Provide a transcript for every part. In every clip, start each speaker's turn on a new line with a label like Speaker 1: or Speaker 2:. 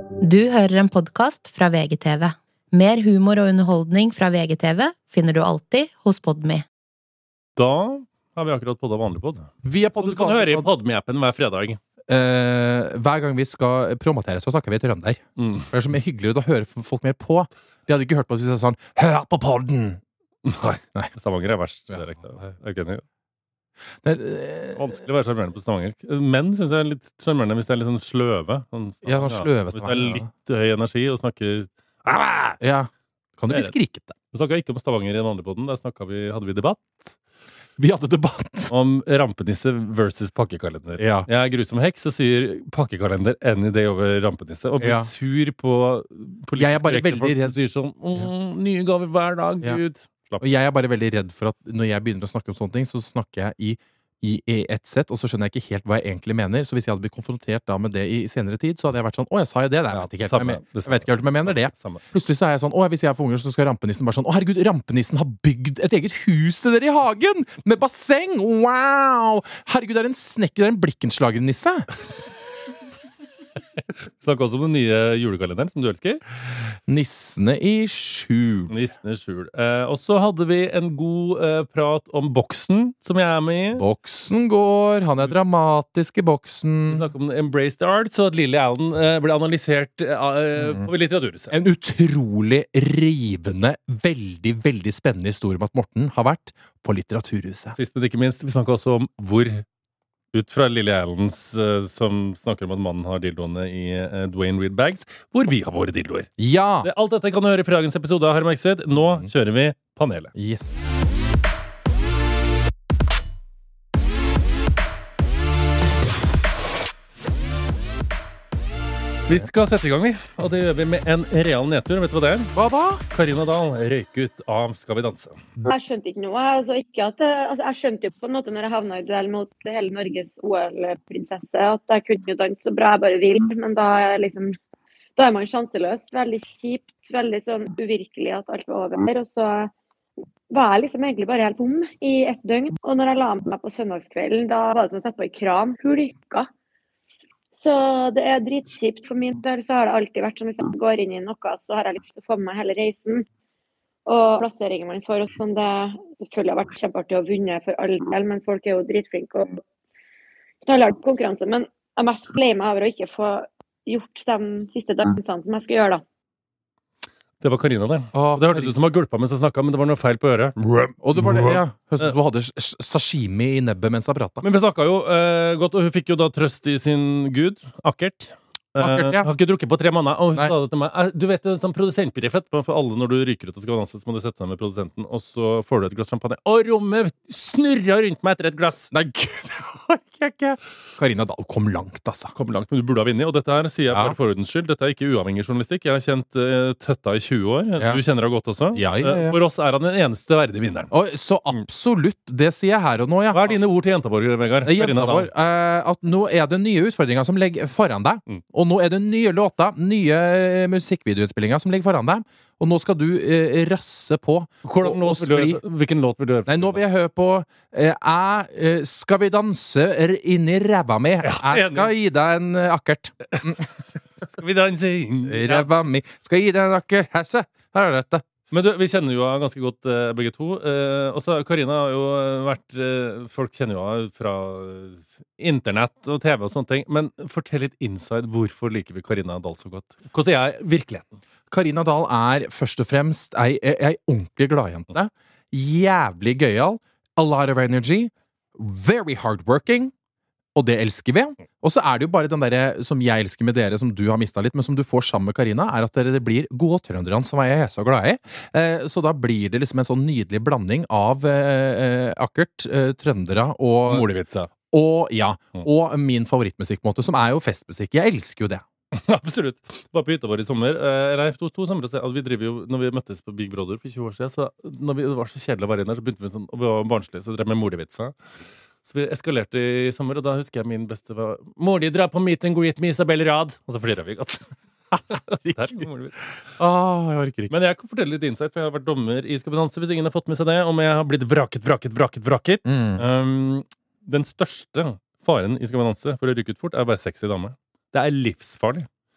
Speaker 1: Du hører en podcast fra VGTV. Mer humor og underholdning fra VGTV finner du alltid hos Podme.
Speaker 2: Da har vi akkurat poddet vanlig podd. Så du kan høre i Podme-appen hver fredag.
Speaker 3: Hver gang vi skal promotere, så snakker vi trønder. For det er så mye hyggeligere, da hører folk mer på. De hadde ikke hørt på oss hvis jeg sa sånn, hør på podden!
Speaker 2: Nei. Stavanger er verst direkte. Jeg er ikke enig. Det er vanskelig å være sjarmerende på Stavanger. Menn synes jeg er litt sjarmerende hvis det er litt sånn sløve.
Speaker 3: Sånn sløve
Speaker 2: hvis det er litt høy energi og snakker...
Speaker 3: Ja, kan du bli skrikete?
Speaker 2: Vi snakket ikke om Stavanger i den andre podden. Der hadde vi debatt.
Speaker 3: Vi hadde debatt
Speaker 2: om rampenisse versus pakkekalender.
Speaker 3: Ja.
Speaker 2: Jeg er grusom heks og sier pakkekalender any day over rampenisse. Og blir sur på
Speaker 3: jeg er bare veldig redd.
Speaker 2: Sier sånn, nye gaver hver dag, Gud.
Speaker 3: Og jeg er bare veldig redd for at når jeg begynner å snakke om sånne ting, så snakker jeg i ett sett, og så skjønner jeg ikke helt hva jeg egentlig mener. Så hvis jeg hadde blitt konfrontert da med det i senere tid, så hadde jeg vært sånn, jeg sa jo det. Jeg vet ikke helt om jeg mener det. Plutselig så er jeg sånn, hvis jeg får unger, så skal rampenissen bare sånn, herregud, rampenissen har bygd et eget hus til dere i hagen! Med basseng! Wow! Herregud, det er en snekker, det er en blikkenslager-nisse!
Speaker 2: Snakk også om den nye julekalenderen som du elsker.
Speaker 3: Nissene i skjul.
Speaker 2: Og så hadde vi en god prat om boksen som jeg er med i.
Speaker 3: Boksen går, han er dramatisk i boksen.
Speaker 2: Vi snakket om Embrace the Arts, og at Lily Allen ble analysert på Litteraturhuset.
Speaker 3: En utrolig rivende, veldig, veldig spennende historie om at Morten har vært på Litteraturhuset.
Speaker 2: Sist, men ikke minst, vi snakket også om hvor ut fra Lily Allens som snakker om at mannen har dildoene i Dwayne Reed bags, hvor vi har våre dildoer.
Speaker 3: Ja!
Speaker 2: Alt dette kan du høre i fredagens episode av Hermexed. Nå kjører vi panelet.
Speaker 3: Yes.
Speaker 2: Vi skal sette i gang, og det gjør vi med en real nedtur. Vet du hva det er?
Speaker 3: Hva da?
Speaker 2: Karina Dahl røyk ut av Skal vi danse.
Speaker 4: Jeg skjønte ikke noe. Jeg skjønte jo på en måte når jeg havna i duell mot hele Norges OL-prinsesse, at jeg kunne jo danse så bra jeg bare vil, men da er man sjanseløs. Veldig kjipt, veldig sånn uvirkelig at alt var over. Og så var jeg egentlig bare helt tom i et døgn. Og når jeg la meg på søndagskvelden, da var det som å sette på i kran. Hulka. Så det er dritkjipt for min del, så har det alltid vært som hvis jeg går inn i noe, så har jeg lyst til å få med meg hele reisen. Og plasseringen man får, og sånn, det selvfølgelig har vært kjempeartig å vunne for all del, men folk er jo dritflinke og knallhardt konkurranse. Men jeg er mest lei meg over å ikke få gjort de siste dansene som jeg skal gjøre da.
Speaker 2: Det var Karina det. Det hørtes ut som hun gulpa mens jeg snakket, men det var noe feil på øret.
Speaker 3: Og det var det, ja. Høres ut som hun hadde sashimi i nebbet mens jeg pratet.
Speaker 2: Men vi snakket jo godt, og hun fikk jo da trøst i sin gud, Akkert.
Speaker 3: Akkert, ja.
Speaker 2: Har ikke drukket på 3 måneder, og hun sa det til meg. Du vet, sånn produsentbrief etterpå, for alle når du ryker ut og skal danse, så må du sette deg med produsenten, og så får du et glass champagne. Og rommet snurrer rundt meg etter et glass.
Speaker 3: Nei, gud, det orker jeg ikke. Karina Dahl kom langt, altså.
Speaker 2: Kom langt, men du burde ha vunnet, og dette her sier jeg for ordens skyld. Dette er ikke uavhengig journalistikk. Jeg har kjent Tøtta i 20 år. Du kjenner henne godt også.
Speaker 3: Ja.
Speaker 2: For oss er han den eneste verdige vinneren.
Speaker 3: Så absolutt, det sier jeg her og nå, ja.
Speaker 2: Hva er dine ord til jenta vår, Vegard?
Speaker 3: Jenta vår, at nå er det nye utfordringer som ligger foran deg, og nå er det nye låter, nye musikkvideoinnspillinger som ligger foran deg, og nå skal du rasse på.
Speaker 2: Hvilken låt vil du høre på?
Speaker 3: Nei, nå vil jeg høre på Skal vi danse inn i ræva mi? Jeg skal gi deg en akkert.
Speaker 2: Skal vi danse inn
Speaker 3: i ræva mi? Skal gi deg en akkert. Her er dette.
Speaker 2: Men du, vi kjenner jo henne ganske godt begge to. Og så Karina har jo vært folk kjenner jo henne fra internett og TV og sånne ting. Men fortell litt inside. Hvorfor liker vi Karina Dahl så godt? Hvordan er virkeligheten?
Speaker 3: Karina Dahl er først og fremst ei ordentlig gladjente. Jævlig gøyal. A lot of energy. Very hardworking. Og det elsker vi. Og så er det jo bare den der som jeg elsker med dere, som du har mistet litt, men som du får sammen med Karina, er at dere blir godtrønderne som jeg er så glad i. Så da blir det liksom en sånn nydelig blanding av akkert, trøndere og
Speaker 2: Molevitsa.
Speaker 3: Og min favorittmusikk på en måte, som er jo festmusikk. Jeg elsker jo det.
Speaker 2: Absolutt. Bare på hytta vår i sommer. Nei, to sommer siden. Vi driver jo, når vi møttes på Big Brother for 20 år siden, så når det var så kjedelig å være inne der, så begynte vi sånn, og vi var barnslige, så drev med Molevitsa. Så vi eskalerte i sommer, og da husker jeg min beste var Mor di drar på meet and greet med Isabel Rad. Og så flirer vi godt.
Speaker 3: Jeg orker ikke.
Speaker 2: Men jeg kan fortelle litt insight, for jeg har vært dommer i Skal vi danse, hvis ingen har fått med seg det, om jeg har blitt vraket. Den største faren i Skal vi danse for å rykke ut fort er å være sexy dame. Det er livsfarlig.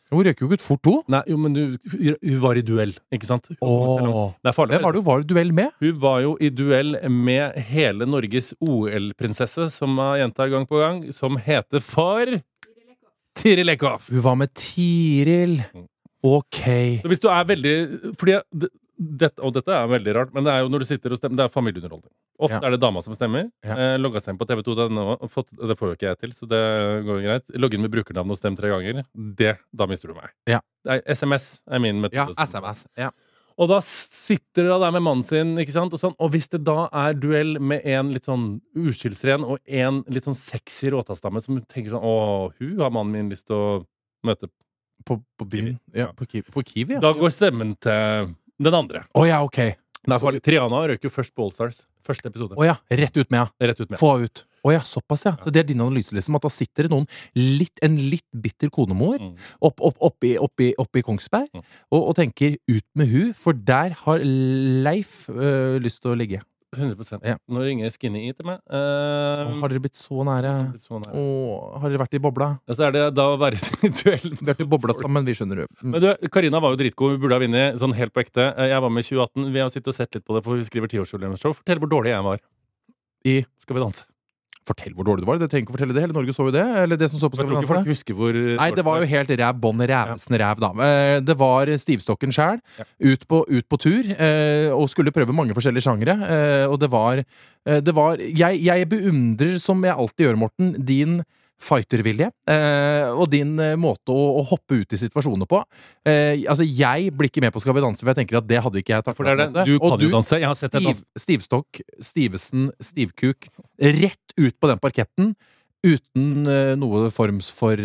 Speaker 3: Hun røker jo ikke ut fort to.
Speaker 2: Nei, jo, men hun var i duell, ikke sant? Det er farlig.
Speaker 3: Hvem var det hun var i duell med?
Speaker 2: Hun var jo i duell med hele Norges OL-prinsesse, som jeg gjentar gang på gang, som heter for Tiril Eckhoff.
Speaker 3: Hun var med Tiril. Ok.
Speaker 2: Så hvis du er veldig fordi dette er veldig rart, men det er jo når du sitter og stemmer, det er familieunderholdning. Ofte er det dama som stemmer. Logga seg inn på TV2.no. Det får jo ikke jeg til, så det går jo greit. Logg inn med brukernavn og stem 3 ganger. Da mister du meg.
Speaker 3: Ja.
Speaker 2: SMS er min metode.
Speaker 3: Ja, SMS. Ja.
Speaker 2: Og da sitter det der med mannen sin, ikke sant? Og hvis det da er duell med en litt sånn uskyldsren og en litt sånn sexy råtastamme som tenker sånn, hun har mannen min lyst til å møte
Speaker 3: På byen? Ja, på Kiwi, ja.
Speaker 2: Da går stemmen til den andre.
Speaker 3: Ja, ok.
Speaker 2: Triana røk jo først på All Stars. Første episode.
Speaker 3: Rett ut med, ja.
Speaker 2: Rett ut med.
Speaker 3: Få ut. Såpass, ja. Så det er din analyse, liksom, at da sitter det en litt bitter konemor oppi Kongsberg, og tenker ut med hun, for der har Leif lyst til å ligge.
Speaker 2: 100%.
Speaker 3: Ja.
Speaker 2: Nå ringer Skinny i til meg.
Speaker 3: Har dere blitt så nære? Har dere vært i bobla?
Speaker 2: Så er det da å være i duell.
Speaker 3: Vi har vært i bobla sammen, vi skjønner det.
Speaker 2: Men du, Karina var jo dritgod, vi burde ha vunnet sånn helt på ekte. Jeg var med i 2018, vi har sittet og sett litt på det, for vi skriver 10-årsjubileumsshow. Fortell hvor dårlig jeg var. Skal vi danse?
Speaker 3: Fortell hvor dårlig det var. Det trenger ikke å fortelle det. Hele Norge så jo det. Eller det som så på Skal vi danse.
Speaker 2: Folk husker hvor
Speaker 3: Nei, det var jo helt bånn rævesen ræv, da. Det var stivstokken sjæl. Ut på tur. Og skulle prøve mange forskjellige sjangere. Og det var Jeg beundrer, som jeg alltid gjør, Morten, din fightervilje og din måte å hoppe ut i situasjoner på. Altså, jeg blir ikke med på Skal vi danse, for jeg tenker at det hadde ikke jeg taklet.
Speaker 2: For det du kan jo danse. Jeg har sett deg danse.
Speaker 3: Stivstokk, Stivesen, stivkuk, rett ut på den parketten, uten noe forms for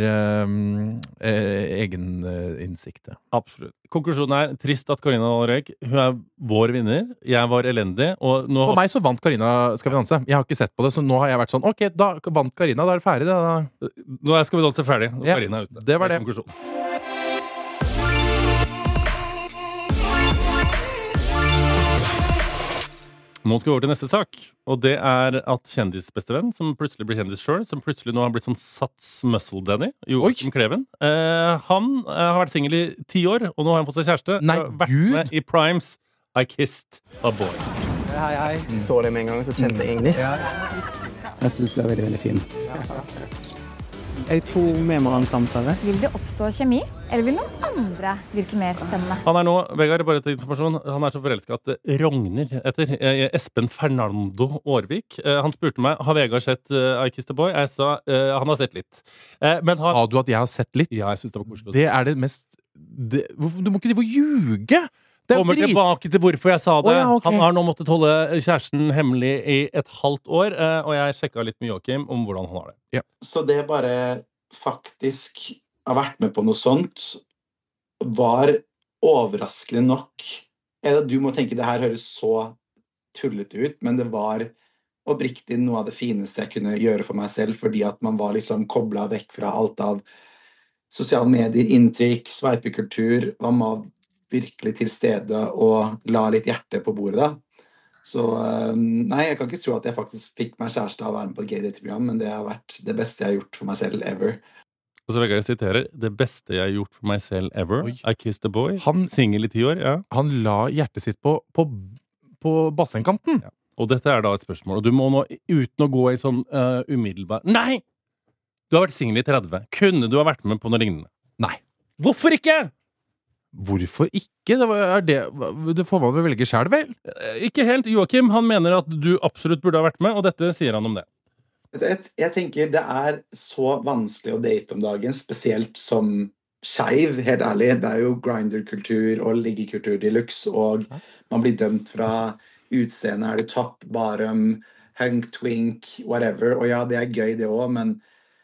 Speaker 3: egen innsikt.
Speaker 2: Absolutt. Konklusjonen er trist at Karina røyk. Hun er vår vinner. Jeg var elendig. Og nå
Speaker 3: For meg så vant Karina Skal vi danse. Jeg har ikke sett på det, så nå har jeg vært sånn ok, da vant Karina, da er det ferdig. Da.
Speaker 2: Nå er Skal vi danse ferdig. Og Karina er ute.
Speaker 3: Det var det.
Speaker 2: Nå skal vi over til neste sak, og det er at kjendisbestevenn, som plutselig blir kjendis selv, som plutselig nå har blitt sånn Sats Muscle Daddy, Joachim Kleven. Han har vært single i 10 år, og nå har han fått seg kjæreste.
Speaker 3: Nei,
Speaker 2: vært med i Primes I Kissed a Boy.
Speaker 5: Hei. Så det med en gang, så kjente jeg egentlig.
Speaker 6: Jeg synes du er veldig, veldig fin.
Speaker 5: Jeg tror vi må ha en samtale.
Speaker 7: Vil det oppstå kjemi, eller vil noen andre virke mer spennende?
Speaker 2: Han er nå, Vegard, bare til informasjon, han er så forelsket at det rogner etter Espen Fernando Aarvik. Han spurte meg, har Vegard sett I Kissed a Boy? Jeg sa, han har sett litt. Men
Speaker 3: Sa du at jeg har sett litt?
Speaker 2: Ja, jeg synes det var koselig.
Speaker 3: Det er det mest Du må ikke drive og ljuge!
Speaker 2: Kommer tilbake til hvorfor jeg sa det.
Speaker 3: Okay.
Speaker 2: Han har nå måttet holde kjæresten hemmelig i et halvt år, og jeg sjekket litt med Joachim om hvordan han har det.
Speaker 6: Ja. Så det bare faktisk har vært med på noe sånt var overraskende nok. Du må tenke det her høres så tullete ut, men det var oppriktig noe av det fineste jeg kunne gjøre for meg selv, fordi at man var liksom koblet vekk fra alt av sosiale medier, inntrykk, sveipekultur, var man virkelig til stede og la litt hjerte på bordet da. Så nei, jeg kan ikke tro at jeg faktisk fikk meg kjæreste av å være med på et gay-date-program, men det har vært det beste jeg har gjort for meg selv ever.
Speaker 2: Og så Vegard siterer, det beste jeg har gjort for meg selv ever, I Kissed a Boy, single i 10 år, ja.
Speaker 3: Han la hjertet sitt på bassengkanten.
Speaker 2: Ja. Og dette er da et spørsmål, og du må nå, uten å gå i sånn umiddelbar, nei! Du har vært single i 30, kunne du ha vært med på noe lignende?
Speaker 3: Nei.
Speaker 2: Hvorfor ikke?
Speaker 3: Hvorfor ikke? Det får man vel velge selv, vel?
Speaker 2: Ikke helt. Joachim, han mener at du absolutt burde ha vært med, og dette sier han om det.
Speaker 6: Jeg tenker det er så vanskelig å date om dagen, spesielt som skeiv, helt ærlig. Det er jo grinder-kultur og liggekultur de luxe, og man blir dømt fra utseende, er det topp, bottom, hunk, twink, whatever. Og ja, det er gøy det også, men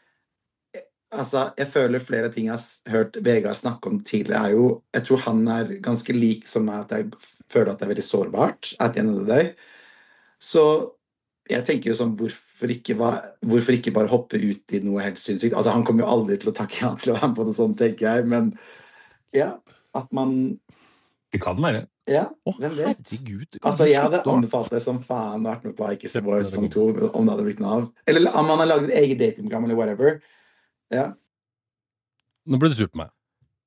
Speaker 6: altså, jeg føler flere ting jeg har hørt Vegard snakke om tidligere er jo, jeg tror han er ganske lik som meg, at jeg føler at det er veldig sårbart at the end of the day. Så jeg tenker jo sånn, hvorfor ikke bare hoppe ut i noe helt sinnssykt? Altså, han kommer jo aldri til å takke ja til å være på det sånn, tenker jeg, men ja, at man
Speaker 2: Det kan være.
Speaker 6: Ja, hvem vet?
Speaker 3: Herregud,
Speaker 6: altså, jeg hadde anbefalt det som faen vært med på I Kissed a Boy sesong 2, om det hadde blitt noe av. Eller om man har laget et eget datingprogram, eller whatever. Ja.
Speaker 2: Nå ble du sur på meg.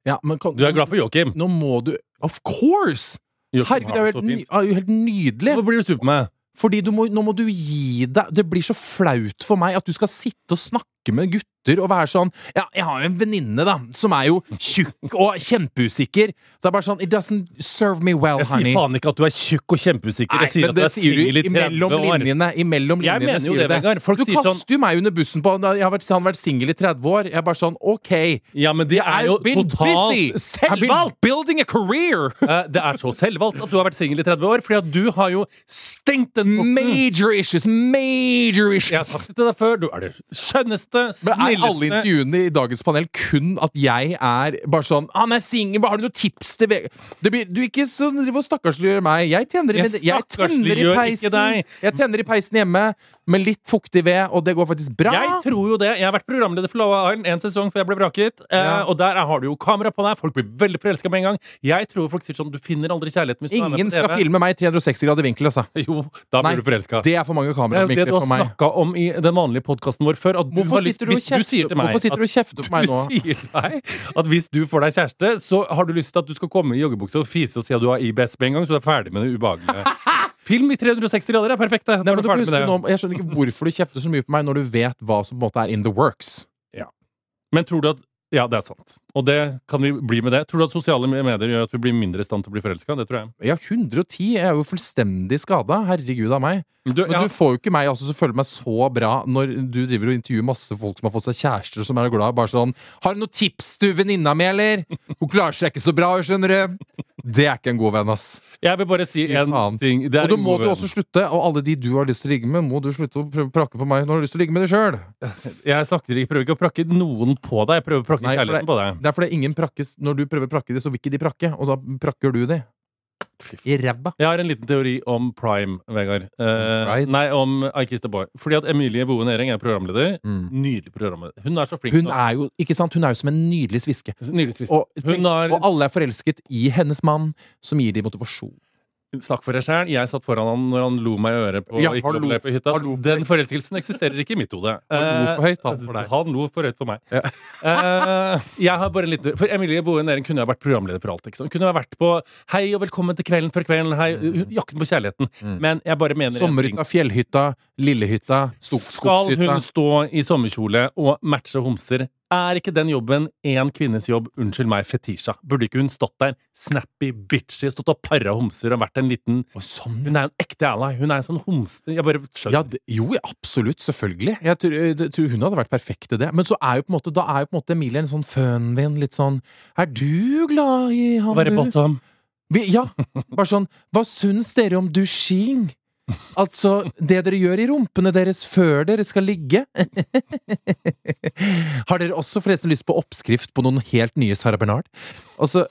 Speaker 3: Ja, men
Speaker 2: Du glad for Joakim?
Speaker 3: Nå må du Of course! Herregud, det er jo helt nydelig.
Speaker 2: Hvorfor blir du sur på meg?
Speaker 3: Fordi nå må du gi deg. Det blir så flaut for meg at du skal sitte og snakke med gutter og være sånn Ja, jeg har jo en venninne da som jo tjukk og kjempeusikker. Det bare sånn It doesn't serve me well,
Speaker 2: Jeg
Speaker 3: honey.
Speaker 2: sier faen ikke at du tjukk og kjempeusikker.
Speaker 3: Nei,
Speaker 2: Jeg sier
Speaker 3: men
Speaker 2: at du
Speaker 3: det sier
Speaker 2: singel i
Speaker 3: du
Speaker 2: 30
Speaker 3: imellom
Speaker 2: år.
Speaker 3: linjene. Imellom
Speaker 2: Jeg
Speaker 3: linjene
Speaker 2: mener jo
Speaker 3: sier
Speaker 2: det,
Speaker 3: du det.
Speaker 2: Vegard. Folk
Speaker 3: Du
Speaker 2: sier sånn
Speaker 3: kaster jo meg under bussen på han har vært singel i 30 år. Jeg er bare sånn OK.
Speaker 2: Ja, men det jo
Speaker 3: I've been busy.
Speaker 2: totalt
Speaker 3: I've been
Speaker 2: selvvalgt.
Speaker 3: building a career.
Speaker 2: Det så selvvalgt at du har vært singel i 30 år, fordi at du har jo stengt den porten.
Speaker 3: Major issues. Major issues.
Speaker 2: Jeg har sagt det til deg før. Du det skjønneste,
Speaker 3: Men alle
Speaker 2: snilleste
Speaker 3: intervjuene i dagens panel kun at jeg bare sånn Han singel, har du noen tips til Du ikke så stakkarsliggjør meg. Jeg tenner i
Speaker 2: stakkarsliggjør ikke deg.
Speaker 3: Jeg tenner i peisen hjemme med litt fuktig ved, og det går faktisk bra.
Speaker 2: Jeg tror jo det. Jeg har vært programleder for Love Island en sesong før jeg ble vraket. Og der har du jo kamera på deg. Folk blir veldig forelska med en gang. Jeg tror folk sier sånn Du finner aldri kjærligheten hvis du er med
Speaker 3: Ingen
Speaker 2: på TV.
Speaker 3: skal filme meg i 360 grader vinkel, altså.
Speaker 2: Jo, da blir
Speaker 3: Nei,
Speaker 2: du forelska.
Speaker 3: det for mange
Speaker 2: Det
Speaker 3: kameravinkler
Speaker 2: du har
Speaker 3: for meg.
Speaker 2: snakka om i den vanlige podkasten vår før. At du
Speaker 3: Hvorfor
Speaker 2: har lyst,
Speaker 3: sitter du og
Speaker 2: hvis du sier til meg
Speaker 3: Hvorfor sitter du og kjefter på meg nå?
Speaker 2: Du sier til meg at hvis du får deg kjæreste, så har du lyst til at du skal komme i joggebukse og fise og si at du har IBS med en gang, så du er ferdig med det ubehagelige. Film i 360 grader perfekt. Da
Speaker 3: Nei,
Speaker 2: er
Speaker 3: men
Speaker 2: du
Speaker 3: du
Speaker 2: ferdig
Speaker 3: husker
Speaker 2: med det.
Speaker 3: nå, jeg skjønner ikke hvorfor du kjefter så mye på meg når du vet hva som på en måte in the works.
Speaker 2: Men tror du at Ja, det sant. Og det kan vi bli med det. Tror du at sosiale medier gjør at vi blir mindre i stand til å bli forelska? Det tror jeg.
Speaker 3: Ja, 110. Jeg jo fullstendig skada. Herregud av meg. Men du får jo ikke meg altså, som føler meg så bra når du driver og intervjuer masse folk som har fått seg kjærester og som glad. Bare sånn 'Har du noen tips til venninna mi, eller?' Hun klarer seg ikke så bra, skjønner du. Det ikke en god venn, ass.
Speaker 2: Jeg vil bare si en ting.
Speaker 3: Og da må du også slutte, og alle de du har lyst til å ligge med, må du slutte å prøve å prakke på meg når du har lyst til å ligge med deg sjøl.
Speaker 2: Jeg prøver ikke å prakke noen på deg. Jeg prøver å prakke kjærligheten på deg.
Speaker 3: Det fordi ingen prakkes. Når du prøver å prakke det, så vil ikke de prakke, og da prakker du de. I ræva.
Speaker 2: Jeg har en liten teori om Prime, Vegard.
Speaker 3: Right.
Speaker 2: Nei, om I Kissed a Boy. Fordi at Emilie Woe Næring er programleder. Nydelig programleder. Hun så flink.
Speaker 3: Hun jo, ikke sant? Hun jo som en nydelig sviske. Og, og alle forelsket i hennes mann, som gir de motivasjon.
Speaker 2: Snakk for deg selv. Jeg satt foran han når han lo meg i øret på ikke lov å le på hytta. Den forelskelsen eksisterer ikke i mitt hode.
Speaker 3: Han lo for høyt, han for deg.
Speaker 2: Han lo for høyt for meg. Jeg har bare en liten For Emilie Woe Næring kunne ha vært programleder for alt. Ikke sant? Kunne ha vært på Hei og velkommen til Kvelden for kvelden. Hei, Jakten på kjærligheten. Men jeg bare mener
Speaker 3: Sommerhytta, fjellhytta, lillehytta,
Speaker 2: Skal
Speaker 3: skogshytta.
Speaker 2: hun stå i sommerkjole og matche homser? Er ikke den jobben en kvinnes jobb? Unnskyld meg, Fetisha. Burde ikke hun stått der, snappy, bitchy, stått og parra homser og vært en liten
Speaker 3: sånn.
Speaker 2: Hun en ekte ally. Hun en sånn homse... Jeg bare skjønner.
Speaker 3: Ja, jo, absolutt, selvfølgelig. Jeg tror hun hadde vært perfekt til det. Men så jo på en måte, da jo på en måte Emilie en sånn fønvenn, litt sånn du glad i han,
Speaker 2: Være bottom.
Speaker 3: Ja, bare sånn hva syns dere om dusjing? Altså, det dere gjør i rumpene deres før dere skal ligge. Har dere også forresten lyst på oppskrift på noen helt nye Sarah Bernard? Altså,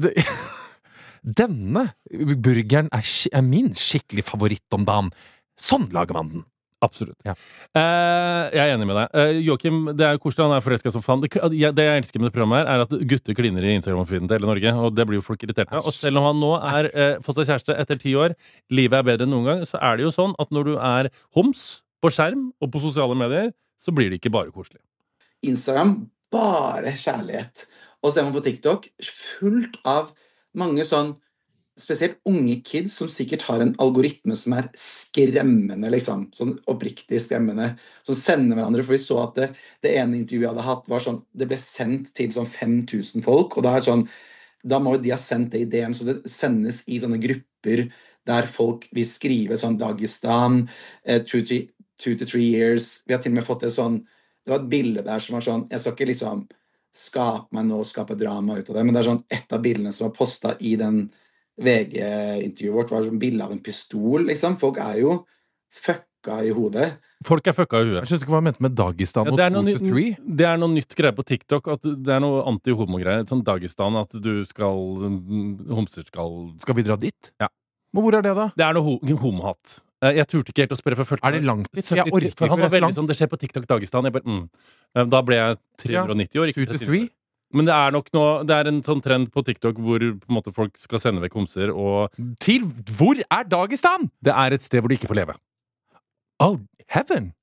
Speaker 3: denne burgeren min skikkelig favoritt om dagen. Sånn lager man den.
Speaker 2: Absolutt.
Speaker 3: Ja.
Speaker 2: Jeg enig med deg. Joakim, det koselig, han forelsket som faen. Det jeg elsker med det programmet her, at gutter kliner i Instagram-feeden til hele Norge, og det blir jo folk irritert av. Og selv om han nå fått seg kjæreste etter 10 år, livet bedre enn noen gang, så det jo sånn at når du homs på skjerm og på sosiale medier, så blir det ikke bare koselig.
Speaker 6: Instagram, bare kjærlighet. Og så ser man på TikTok, fullt av mange sånn spesielt unge kids som sikkert har en algoritme som skremmende, liksom, sånn oppriktig skremmende, som sender hverandre, for vi så at det ene intervjuet jeg hadde hatt var sånn, det ble sendt til sånn 5000 folk, og sånn, da må jo de ha sendt det i DM, så det sendes i sånne grupper der folk vil skrive sånn Dagestan, 2 to 3 years, vi har til og med fått det sånn, det var et bilde der som var sånn, jeg skal ikke liksom skape drama ut av det, men det sånn, et av bildene som var postet i den VG-intervjuet vårt var en bilde av en pistol, liksom. Folk jo fucka i hodet.
Speaker 2: Folk fucka i huet.
Speaker 3: Jeg skjønner ikke hva jeg mente med Dagestan og 2 to 3.
Speaker 2: Det noe nytt greie på TikTok, at det noe anti-homo-greier. Sånn Dagestan, at du homser
Speaker 3: Skal vi dra dit?
Speaker 2: Ja.
Speaker 3: Men hvor det da?
Speaker 2: Det noe homohatt. Jeg turte ikke helt å spørre for 40 år.
Speaker 3: det langt dit?
Speaker 2: Jeg orker ikke. Han var veldig sånn, det skjer på TikTok Dagestan. Jeg bare, Da ble jeg 390 år.
Speaker 3: 2 to 3?
Speaker 2: Men det nok nå, det en sånn trend på TikTok hvor på en måte folk skal sende vekk homser, og
Speaker 3: Til hvor Dagestan?
Speaker 2: det et sted hvor du ikke får leve.
Speaker 3: Oh, heaven!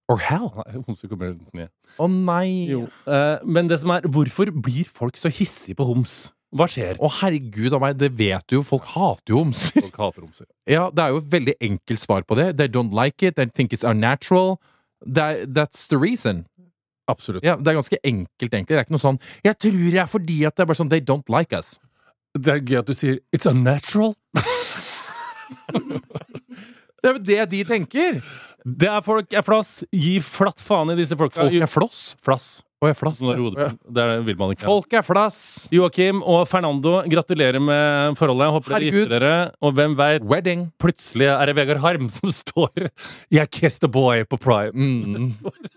Speaker 3: Or hell?
Speaker 2: Nei, homse kommer ned.
Speaker 3: Å nei.
Speaker 2: Jo. Men det som hvorfor blir folk så hissige på homs? Hva skjer?
Speaker 3: Å herregud av meg, det vet du jo. Folk hater jo homser.
Speaker 2: Folk hater homser.
Speaker 3: Ja, det jo et veldig enkelt svar på det. They don't like it, they think it's unnatural. That's the reason.
Speaker 2: Absolutt.
Speaker 3: Ja, det ganske enkelt, egentlig. Det ikke noe sånn, jeg tror jeg fordi at det bare sånn, they don't like us.
Speaker 2: Det gøy at du sier it's unnatural.
Speaker 3: Det jo det de tenker.
Speaker 2: Det folk flass. Gi flatt faen i disse folka.
Speaker 3: Folk floss.
Speaker 2: Flass.
Speaker 3: Og jeg flass.
Speaker 2: Det vil man ikke.
Speaker 3: Folk flass.
Speaker 2: Joakim og Fernando, gratulerer med forholdet. Håper dere gifter dere. Og hvem vet,
Speaker 3: Wedding.
Speaker 2: Plutselig det Vegard Harm som står Jeg kissed a boy på Prime.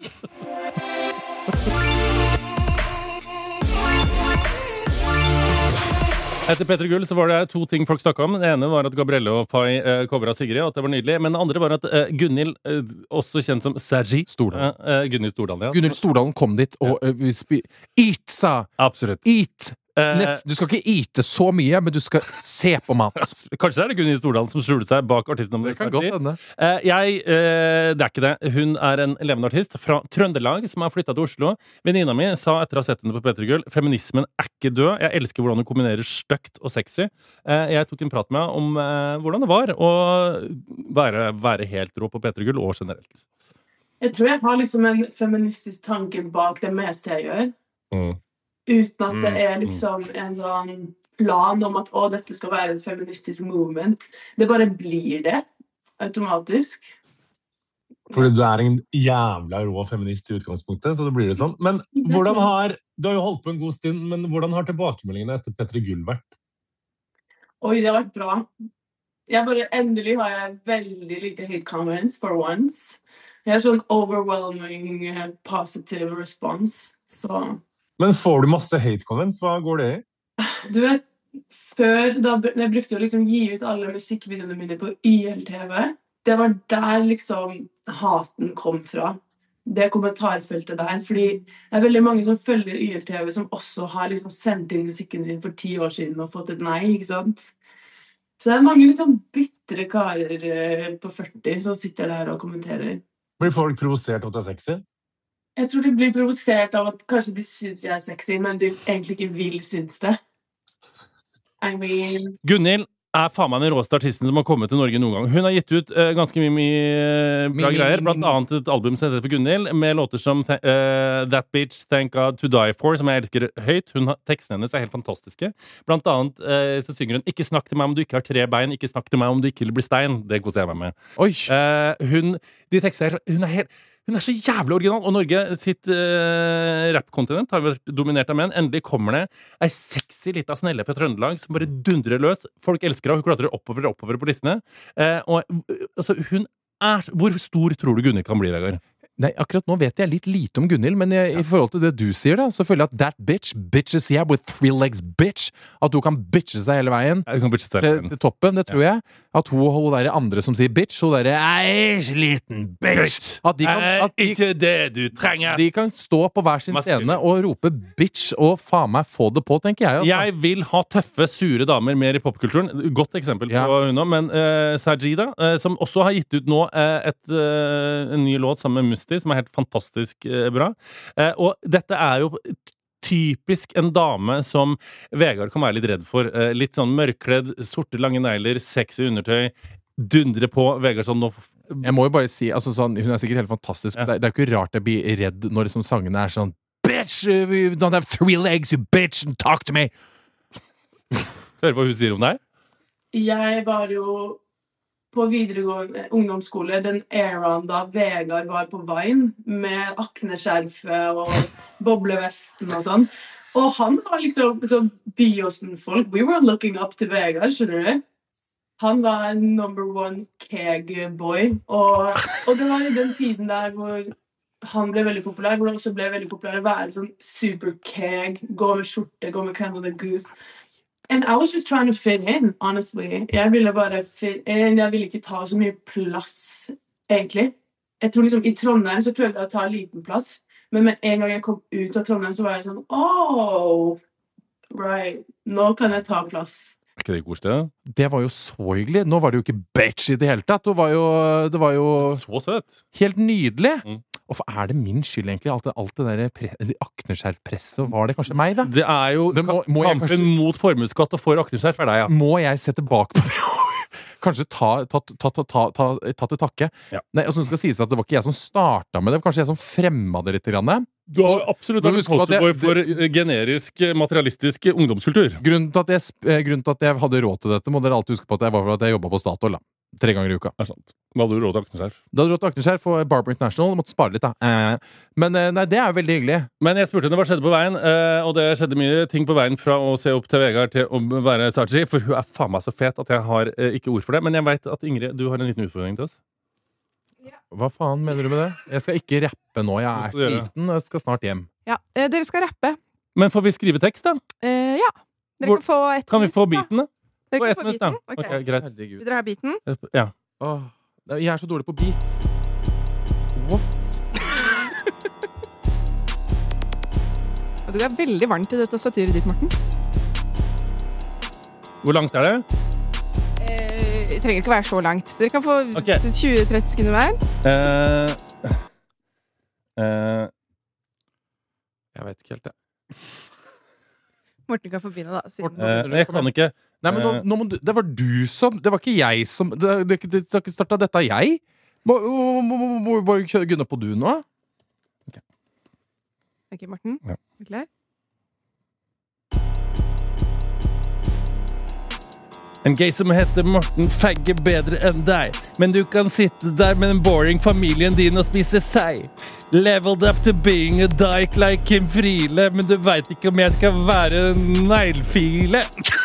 Speaker 2: Etter Petter Gull så var det to ting folk snakket om. Det ene var at Gabrielle og Fay coveret Sigrid, og at det var nydelig. Men det andre var at Gunhild, også kjent som Sergi
Speaker 3: Stordalen.
Speaker 2: Gunhild Stordalen, ja.
Speaker 3: Gunhild Stordalen kom dit og eat, sa.
Speaker 2: Absolutt.
Speaker 3: Eat. Du skal ikke eate så mye, men du skal se på mat.
Speaker 2: Kanskje det Gunhild Stordalen som skjuler seg bak artistnavnet.
Speaker 3: Det kan godt hende.
Speaker 2: Det ikke det. Hun en levende artist fra Trøndelag som har flyttet til Oslo. Venninna mi sa etter å ha sett henne på Petter Gull, feminismen ikke død. Jeg elsker hvordan hun kombinerer støkt og sexy. Jeg tok en prat med henne om hvordan det var å være helt rå på Petter Gull og generelt.
Speaker 8: Jeg tror jeg har liksom en feministisk tanke bak det meste jeg gjør. Uten at det liksom en sånn plan om at dette skal være en feministisk movement. Det bare blir det, automatisk.
Speaker 9: Fordi du en jævla rå feminist i utgangspunktet, så det blir det sånn. Men hvordan du har jo holdt på en god stund, men hvordan har tilbakemeldingene etter Petter Gull vært?
Speaker 8: Oi, det har vært bra. Endelig har jeg veldig lite hate comments for once. Jeg har sånn overwhelming positive response, så...
Speaker 9: Men får du masse hate comments? Hva går det i?
Speaker 8: Du vet, før jeg brukte å liksom gi ut alle musikkvideoene mine på YLTV, det var der liksom haten kom fra. Det kommentarfeltet der, fordi det veldig mange som følger YLTV som også har liksom sendt inn musikken sin for 10 år siden og fått et nei, ikke sant? Så det mange liksom bittre karer på 40 som sitter der og kommenterer.
Speaker 9: Blir folk provosert at du sexy?
Speaker 8: Jeg tror de blir provosert av at kanskje de synes jeg sexy, men de egentlig ikke vil synes det.
Speaker 2: Gunhild faen meg den råeste artisten som har kommet til Norge noen gang. Hun har gitt ut ganske mye bra greier, blant annet et album som heter for Gunhild, med låter som That Bitch, Thank God to Die For, som jeg elsker høyt. Tekstene hennes helt fantastiske. Blant annet så synger hun Ikke snakk til meg om du ikke har 3 bein, ikke snakk til meg om du ikke blir stein. Det koser jeg meg med.
Speaker 3: Oi.
Speaker 2: De tekstene hun så jævlig original, og Norge sitt rap-kontinent har vært dominert av menn. Endelig kommer det ei sexy lita snelle fra Trøndelag som bare dundrer løs. Folk elsker henne, hun klatrer oppover på listene. Hun hvor stor tror du Gunhild kan bli, Vegard?
Speaker 3: Nei, akkurat nå vet jeg litt lite om Gunhild, men i forhold til det du sier da, så føler jeg at that bitch bitches with 3 legs bitch, at hun kan bitche seg hele veien til toppen, det tror jeg. At hun der andre som sier bitch, hun der liten bitch.
Speaker 2: Ikke det du trenger.
Speaker 3: De kan stå på hver sin scene og rope bitch og faen meg få det på, tenker jeg. Altså.
Speaker 2: Jeg vil ha tøffe, sure damer mer i popkulturen. Godt eksempel på hun, men Sajida, som også har gitt ut nå en ny låt sammen med Musti, som helt fantastisk bra. Og dette jo typisk en dame som Vegard kan være litt redd for. Litt sånn mørkledd, sorte lange negler, sexy undertøy, dundre på. Vegard sånn
Speaker 3: Jeg må jo bare si, altså sånn, hun sikkert helt fantastisk, men det jo ikke rart jeg blir redd når liksom sangene sånn bitch, you don't have 3 legs, you bitch, and talk to me.
Speaker 2: Hør hva hun sier om deg.
Speaker 8: Jeg var jo på videregående ungdomsskole, den eraen da Vegard var på Vine, med akneskjerfet og boblevesten og sånn. Og han var liksom så Byåsen-folk. We were looking up to Vegard, skjønner du? Han var #1 keg-boy. Og det var i den tiden der hvor han ble veldig populær, hvor det også ble veldig populær å være sånn super-keg, gå med skjorte, gå med Canada Goose. And I was just trying to fit in, honestly. Jeg ville bare fit in, jeg ville ikke ta så mye plass, egentlig. Jeg tror liksom i Trondheim så prøvde jeg å ta en liten plass, men med en gang jeg kom ut av Trondheim så var jeg sånn, right, nå kan jeg ta plass.
Speaker 2: Ikke det koselig?
Speaker 3: Det var jo så hyggelig. Nå var det jo ikke bitch i det hele tatt. Det var jo
Speaker 2: så søt.
Speaker 3: Helt nydelig. Hvorfor det min skyld egentlig? Alt det der akneskjerfpresset, var det kanskje meg da?
Speaker 2: Det jo
Speaker 3: Men må jeg
Speaker 2: kampen mot formuesskatt og for akneskjerf deg, ja.
Speaker 3: Må jeg se tilbake på det? Kanskje ta til takke.
Speaker 2: Ja.
Speaker 3: Nei, og så skal det sies at det var ikke jeg som startet med det, kanskje jeg som fremma det litt grann.
Speaker 2: Du har absolutt
Speaker 3: Men
Speaker 2: vært
Speaker 3: husk på at
Speaker 2: posterboy for generisk, materialistisk ungdomskultur.
Speaker 3: Grunnen til at jeg hadde råd til dette, må dere alltid huske på at jeg var for at jeg jobbet på Statoil da. 3 ganger i uka.
Speaker 2: Det sant. Hva hadde du råd til akneskjerf?
Speaker 3: Da hadde du råd til akneskjerf for Barber International, måtte spare litt da. Men nei, det jo veldig hyggelig.
Speaker 2: Men jeg spurte henne hva skjedde på veien, og det skjedde mye ting på veien fra å se opp til Vegard til å være Saji, for hun faen meg så fet at jeg har ikke ord for det. Men jeg vet at Ingrid, du har en liten utfordring til oss.
Speaker 3: Hva faen mener du med det? Jeg skal ikke rappe nå, jeg
Speaker 2: Hva skal du gjøre?
Speaker 3: sliten, og jeg skal snart hjem.
Speaker 10: Ja, dere skal rappe.
Speaker 2: Men får vi skrive tekst, da?
Speaker 10: Ja. Dere kan få ett
Speaker 2: Kan vi få
Speaker 10: minutt, da.
Speaker 2: biten, da?
Speaker 10: Dere
Speaker 2: Få
Speaker 10: kan få
Speaker 2: ett minutt, da.
Speaker 10: biten. Ok.
Speaker 2: Ok, greit.
Speaker 3: Herregud.
Speaker 10: Vil dere ha biten?
Speaker 2: Ja.
Speaker 3: Åh, jeg så dårlig på beat. What?
Speaker 10: Og du veldig varmt i dette staturet ditt, Morten.
Speaker 2: Hvor langt det?
Speaker 10: Det trenger ikke være så langt. Dere kan få
Speaker 2: Ok.
Speaker 10: 20-30 sekunder hver.
Speaker 3: Jeg vet ikke helt det.
Speaker 10: Morten kan få begynne, da. Siden.
Speaker 2: Jeg kan ikke.
Speaker 3: Nei, men nå må du, det var du som, det var ikke jeg som, det har ikke startet dette jeg. Må vi bare gunne på du nå?
Speaker 10: Ok, Morten.
Speaker 2: Ja.
Speaker 10: Er du klar?
Speaker 2: En gay som heter Morten fagger bedre enn deg, men du kan sitte der med den boring familien din og spise sei. Leveled up to being a dyke like Kim Friele, men du vet ikke om jeg skal være neglfile.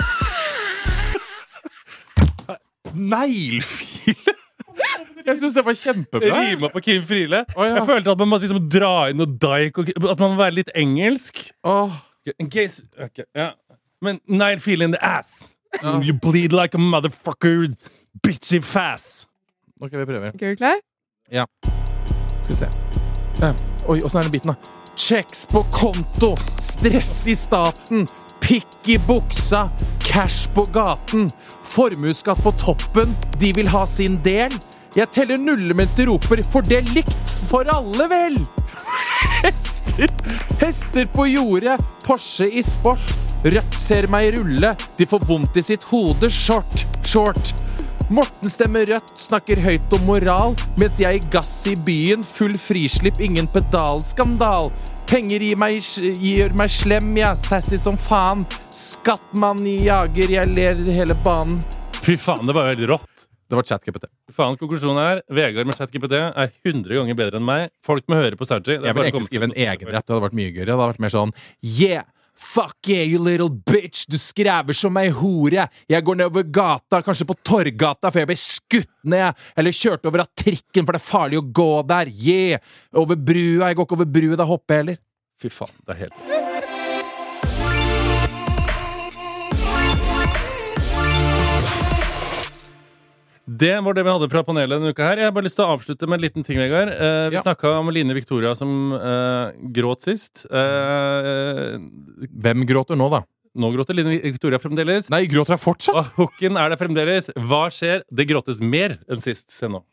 Speaker 3: Neglfile? Jeg synes det var kjempebra.
Speaker 2: Rimer på Kim Friele.
Speaker 3: Å, ja.
Speaker 2: Jeg følte at man måtte liksom dra inn noe dyke, og at man må være litt engelsk.
Speaker 3: Åh.
Speaker 2: En gay okay, ja. Men neglfile in the ass. You bleed like a motherfucker, bitchy fast.
Speaker 3: Ok, vi prøver.
Speaker 10: Ok, er du klar?
Speaker 3: Ja. Skal vi se. Oi, hvordan den biten da? Checks på konto, stress i staten, pikk i buksa, cash på gaten, formuesskatt på toppen, de vil ha sin del. Jeg teller nuller mens de roper, for det likt for alle vel. Hester på jordet, Porsche i sport, Rødt ser meg rulle, de får vondt i sitt hode, short. Morten stemmer rødt, snakker høyt om moral, mens jeg gass i byen, full frislipp, ingen pedalskandal. Penger gjør meg slem, ja, sassy som faen. Skattmann jager, jeg ler hele banen.
Speaker 2: Fy faen, det var veldig rått.
Speaker 3: Det var ChatGPT.
Speaker 2: Faen, konklusjonen Vegard med ChatGPT 100 ganger bedre enn meg. Folk må høre på Saji.
Speaker 3: Jeg vil egentlig skrive en egen rap, det hadde vært mye gøyere. Det hadde vært mer sånn, yeah! Fuck yeah, you little bitch, du skræver som ei hore. Jeg går nedover gata, kanskje på Torgata, for jeg ble skutt ned, eller kjørt over av trikken, for det farlig å gå der. Yeah! Over brua, jeg går ikke over brua, da hopper jeg heller.
Speaker 2: Fy faen, det helt... Det var det vi hadde fra panelet denne uka her. Jeg har bare lyst til å avslutte med en liten ting, Vegard. Vi snakket om Line Victoria som gråt sist.
Speaker 3: Hvem gråter nå, da?
Speaker 2: Nå gråter Line Victoria fremdeles.
Speaker 3: Nei, gråter jeg fortsatt?
Speaker 2: Og hooken det fremdeles. Hva skjer? Det gråtes mer enn sist. Se nå.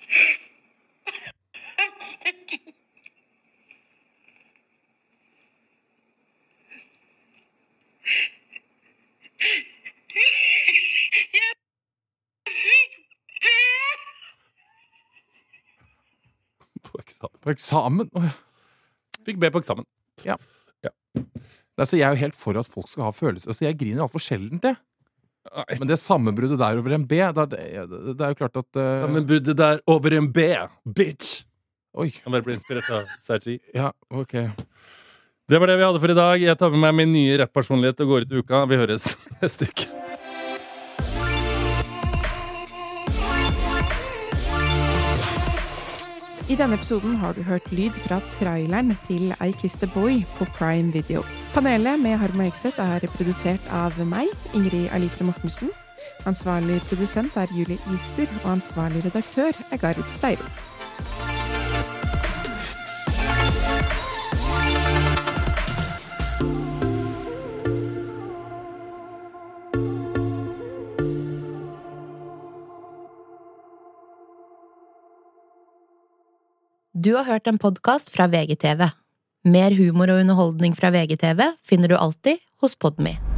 Speaker 3: På eksamen?
Speaker 2: Fikk B på eksamen.
Speaker 3: Ja. Altså, jeg jo helt for at folk skal ha følelser. Altså, jeg griner alt for sjeldent, det. Men det sammenbruddet der over en B, det jo klart at
Speaker 2: Sammenbruddet der over en B, bitch!
Speaker 3: Oi.
Speaker 2: Jeg bare ble inspirert av Saji.
Speaker 3: Ja, ok.
Speaker 2: Det var det vi hadde for i dag. Jeg tar med meg min nye rap-personlighet og går ut i uka. Vi høres neste uke.
Speaker 10: I denne episoden har du hørt lyd fra traileren til I Kissed a Boy på Prime Video. Panelet med Harma Ekseth produsert av meg, Ingrid Alice Mortensen. Ansvarlig produsent Julie Easter, og ansvarlig redaktør Gard Steiro.
Speaker 1: Du har hørt en podcast fra VGTV. Mer humor og underholdning fra VGTV finner du alltid hos Podme.